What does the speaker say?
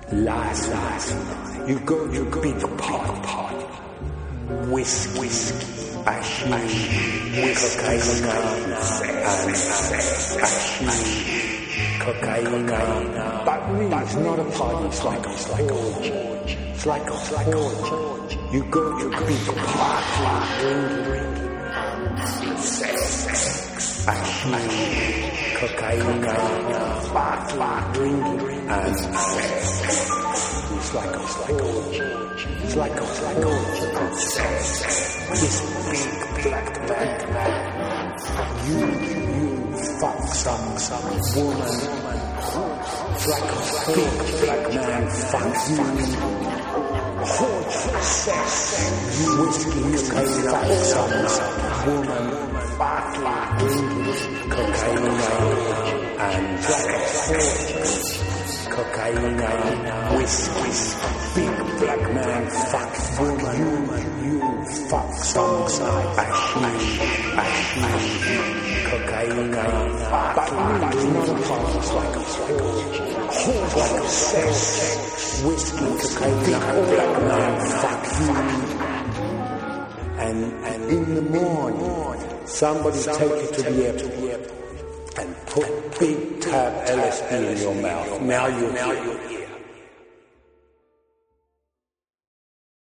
Last night, you go to a big party. Whiskey, hashish, cocaine, and cocaine. But really, it's not a party, it's like a orgy. It's like a orgy. You go to a big party, sex, hashish, cocaine, drinking, and sex. It's like a orgy. It's like a orgy and sex. This big black man, you fuck some woman. It's like a big black man fuck you. Orgy, sex, whiskey, cocaine, fuck some woman. Cocaine and sex. Cocaine, whiskey, big black man, fuck woman, you fuck some hashish, cocaine, but really it's not a party, it's like a sex, whiskey, cocaine, big black man, fuck you, and in the morning, somebody take you to the airport and put big tab LSD in your mouth. Now you're